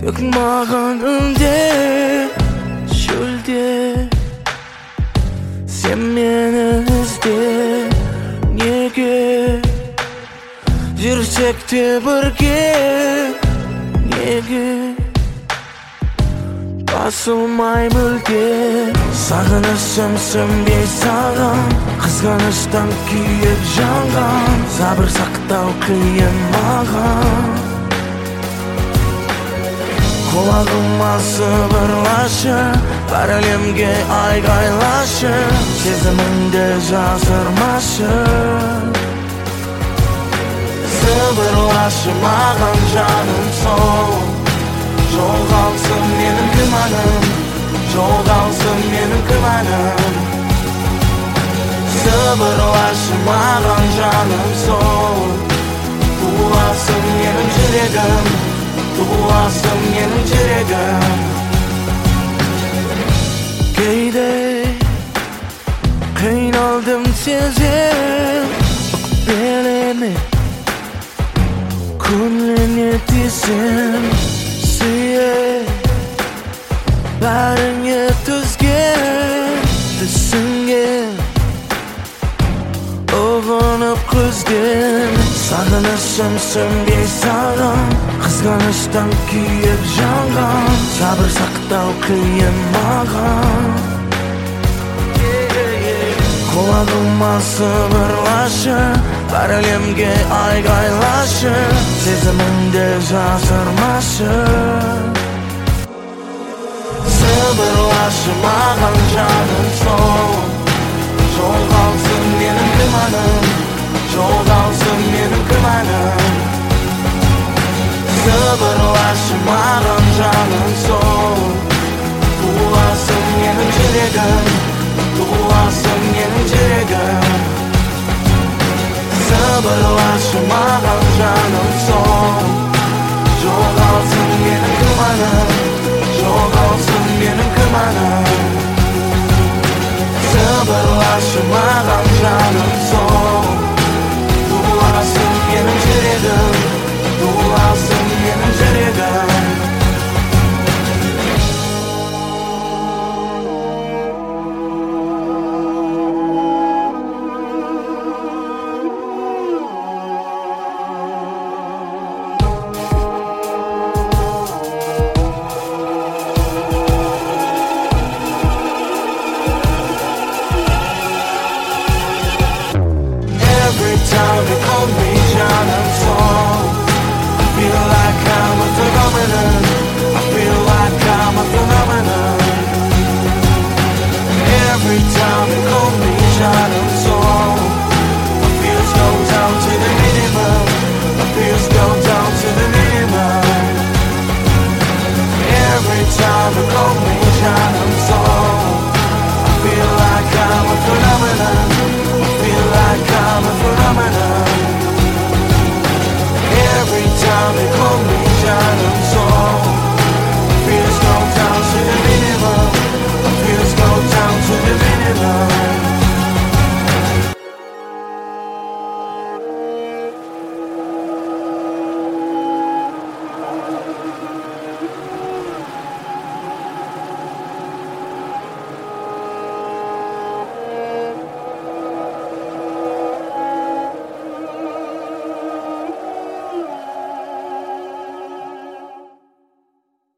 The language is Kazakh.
mаған үнде шөлде сен мені ізде неге жүрсек те бірге неге басылмай мүлде сағынышым сөнбей саған қызғаныштан күйіп жанған сабыр сақтау қиын маған құлағыма сыбырлашы бар әлемге айғайлашы сезіміңді жасырмашы сыбырлашы маған жаным сол жоғалсын менің күмәнім жоғалсын менің күмәнім сыбырлашы маған жаным сол туласын менің жүрегім туласын менің жүрегім кейде қиналдым сезем өкпелеме көңіліңе тисем сүйе бәріңе түзген түсінген ұғынып көзден сағынышым сөнбей саған қызғаныштан күйіп жанған сабыр сақтау қиын маған құлағыма сыбырлашы бар әлемге айғайлашы сезіміңді жасырмашы сыбырлашы маған жаным сол жоғалсын менің күмәнім жоғалсын менің күмәнім сыбырлашы маған жаным сол туласын менің жүрегім туласын менің жүрегім сыбырлашы маған жаным сол жоғалсын менің күмәнім жоғалсын менің күмәнім сыбырлашы маған жаным сол туласын менің жүрегім туласын менің жүрегім Time you call me жаным сол I feel like I'm a phenomenon I feel like I'm a phenomenon Every time you call me жаным сол I feel go down to the minimum I feel go down to the minimum Every time you call me жаным сол I feel like I'm a phenomenon I feel like I'm a phenomenon Every time you call